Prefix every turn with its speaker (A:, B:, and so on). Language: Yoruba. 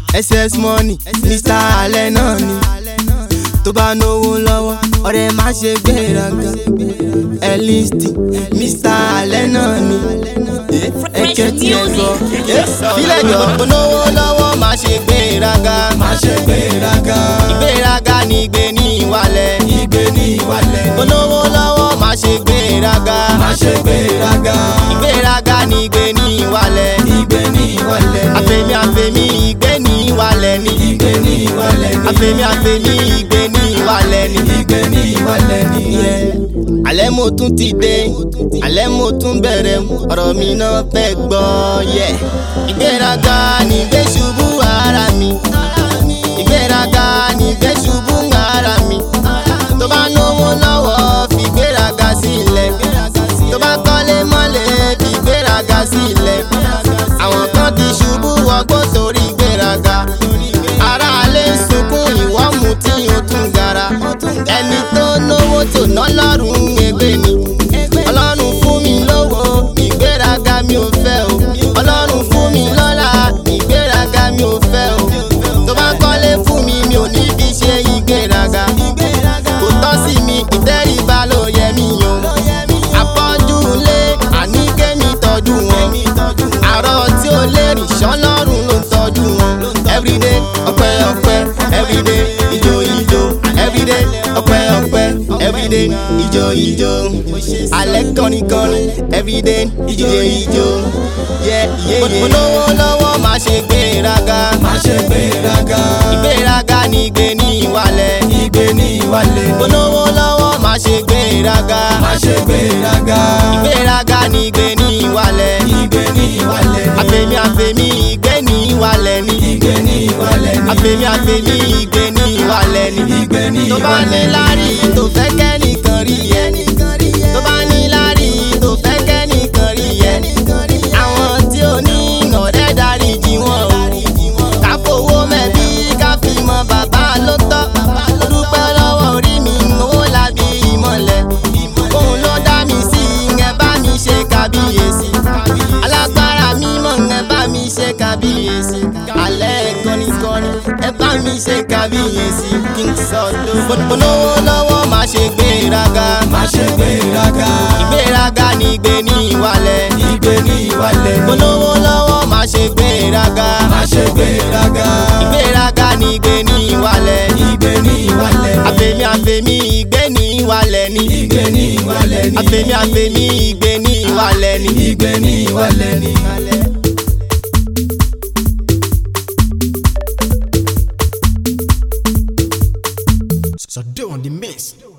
A: SS Money, Mr. Alẹ́ náà ni. Tó bá náwó lọ́wọ́, ọ̀rẹ́ má ṣe gbéraga. Elisti, Mr. Alẹ́ náà ni. Ẹ̀kẹ́ tí ẹ gbọ́. Fílẹ̀ jọ, tó náwó lọ́wọ́ má ṣe gbéraga. Má ṣe gbéraga. Ìgbéraga ni ìgbé ní ìwàlẹ̀. Ìgbé ní ìwàlẹ̀. Tó náwó lọ́wọ́ má ṣe gbéraga. Má ṣe gbéraga. Ìgbéraga ni ìgbé ní ìwàlẹ̀. Ìgbé ní ìwàlẹ̀. Àfẹ̀mí àfẹ̀mí ìgbé ní ìwàlẹ̀ ni. Ìgbé ní ìwàlẹ̀ ni. Àfẹ̀mí àfẹ̀mí ìgbé ní ìwàlẹ̀ ni. Ìgbé ní ìwàlẹ̀ ni. Alẹ́ mo tún ti dé, alẹ́ mo tún bẹ̀rẹ̀, ọ̀rọ̀ mi náà fẹ́ gbọ́ yẹ. Ìgbéraga ni ìgbé ṣubú ara mi. Ìgbéraga ni ìgbé ṣubú ara mi. Tó bá náwó lọ́wọ́ fi ìgbéraga sílẹ̀. Tó bá kọ́lé mọ́lẹ̀ fi ìgbéraga sílẹ̀. Àwọn kan ti ṣubú wọgbó torí ìgbéraga. Ará alẹ́ sunkún ìwọ mú tí o tún gara. Ẹni tó náwó tó ná lọ́rùn ẹgbẹ́ ni. Ọlọ́run fún mi lówó, ìgbéraga mi ò fẹ́ o. Ọlọ́run fún mi lọ́lá, ìgbéraga mi ò fẹ́ o. Tó bá kọ́lé fún mi, mi ò ní fi ṣe ìgbéraga. Kò tọ́ sí mi, ìtẹríba ló yẹ mí o. Àpọ́jú lé, àní kémi tọ́jú wọn. Àrọ̀ tí ó lè rìn ṣọ́lọ́run ló ń tọ́jú wọn. Everyday ọpẹ́ ọpẹ́, everyday ijó ijó. Everyday ọpẹ́ ọpẹ́, everyday ijó ijó. Alẹ́ kọrin kọrin, everyday ijó ijó. Mo lówó lọ́wọ́ má ṣe gbéraga. Má ṣe gbéraga. Ìgbéraga ni ìgbé ní ìwàlẹ̀. Ìgbé ní ìwàlẹ̀. Mo lówó lọ́wọ́ má ṣe gbéraga. Má ṣe gbéraga. Ìgbéraga ni ìgbé ní ìwàlẹ̀. Ìgbé ní ìwàlẹ̀. Àfẹ̀mí àfẹ̀mí ìgbé ní ìwàlẹ̀ ni. Ìgbé ní ìwàlẹ̀ ni. Àfẹ̀mí àfẹ̀mí ìgbé ní ìwàlẹ̀ ni. Ìgbé ní ìwàlẹ̀ ni. Tó bá ní lárí tó fẹ́ kẹ́nìkan rí ẹ. Tó bá ní lárí tó fẹ́ kẹ́nìkan rí ẹ. Àwọn tí ò ní ọ̀rẹ́ dáríjì wọn o. Ká fowó mẹ́bí ká fi mọ bàbá ló tọ́. Dúpẹ́ lọ́wọ́ orí mi owó lábí ìmọ̀lẹ̀. Òun ló dá mi sí ẹ bá mi ṣe kábíyèsí. Alágbára mímọ́ ẹ bá mi ṣe kábíyèsí. Alẹ́ kọ́nikọ́ni ẹ bá mi ṣe kábíyèsí. King Sọ́tò. Mo lówó lọ́wọ́ má ṣe gbéraga. Má ṣe gbéraga. Ìgbéraga ni ìgbé ní ìwàlẹ̀. Ìgbé ní ìwàlẹ̀. Mo lówó lọ́wọ́ má ṣe gbéraga. Má ṣe gbéraga. Ìgbéraga ni ìgbé ní ìwàlẹ̀. Ìgbé ní ìwàlẹ̀. Àfẹ̀mí àfẹ̀mí ìgbé ní ìwàlẹ̀ ni. Ìgbé ní ìwàlẹ̀ ni. Àfẹ̀mí àfẹ̀mí ìgbé ní ìwàlẹ̀ ni. Ìgbé ní ìwàlẹ̀ ni.
B: So do on the mix.